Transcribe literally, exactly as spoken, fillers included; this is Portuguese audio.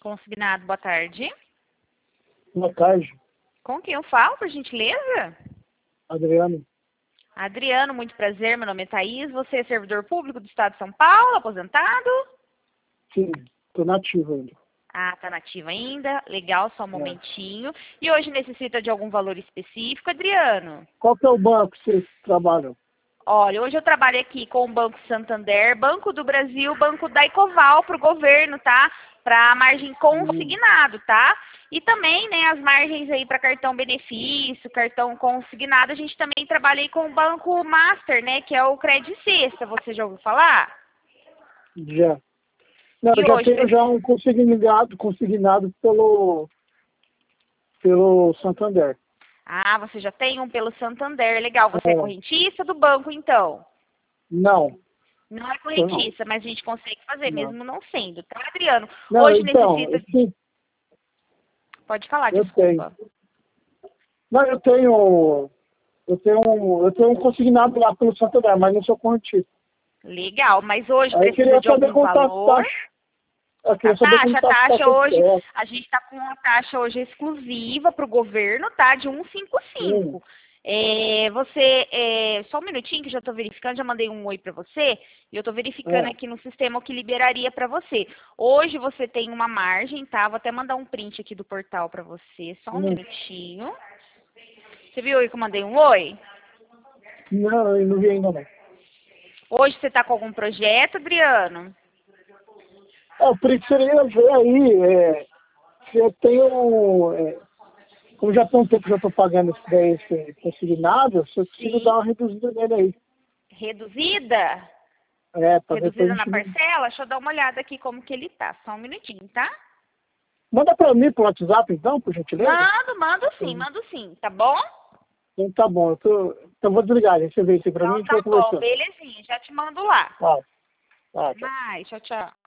Consignado, boa tarde. Boa tarde, Com quem eu falo, por gentileza? Adriano. Adriano, muito prazer, meu nome é Thaís, você é servidor público do Estado de São Paulo, aposentado? Sim, tô nativo ainda. Ah, tá nativo ainda, legal, só um É. momentinho. E hoje necessita de algum valor específico, Adriano? Qual que é o banco que vocês trabalham? Olha, hoje eu trabalho aqui com o Banco Santander, Banco do Brasil, Banco da Ecoval para o governo, tá? Para margem consignado, tá? E também, né, as margens aí para cartão benefício, cartão consignado, a gente também trabalha aí com o Banco Master, né, que é o Credit Sexta, você já ouviu falar? Já. Não, E eu já hoje, tenho já preci- um consignado, consignado pelo, pelo Santander. Ah, você já tem um pelo Santander, legal. Você é É, correntista do banco, então? não, Não é eu não, correntista, mas a gente consegue fazer, não. mesmo não sendo, tá, Adriano? Não, Hoje então, necessita... sim, Pode falar, eu tenho. desculpa. Não, eu tenho, eu tenho, um- eu tenho um consignado lá pelo Santander, mas não sou correntista. Legal, mas hoje Aí eu precisa queria de saber algum como tá a valor? taxa. Eu A queria saber como taxa, a tá a taxa taxa de hoje, crédito. a gente está com uma taxa hoje exclusiva para o governo, tá? De cento e cinquenta e Hum, cinco. É, você, é, só um minutinho que eu já estou verificando, já mandei um oi para você, e eu estou verificando é, aqui no sistema o que liberaria para você. Hoje você tem uma margem, tá? Vou até mandar um print aqui do portal para você, só um hum. minutinho. Você viu aí que eu mandei um oi? Não, eu não vi ainda não. Hoje você está com algum projeto, Adriano? É, eu precisaria ver aí, é, se eu tenho, é, como já tem um tempo que eu estou pagando esse daí, esse consignado, se eu consigo dar Sim. uma reduzida nele aí. Reduzida? É, para ver se a Reduzida na gente não... parcela? Deixa eu dar uma olhada aqui como que ele tá. Só um minutinho, tá? Manda para mim pro WhatsApp então, por gentileza. Mando, mando sim, Uhum. mando sim, tá bom? Então tá bom, eu tô, então vou desligar, gente. Você vê isso aí para mim, a Então gente vai tá bom, conversando. belezinha, já te mando lá. Tá, tá, Até tchau. mais, tchau, tchau.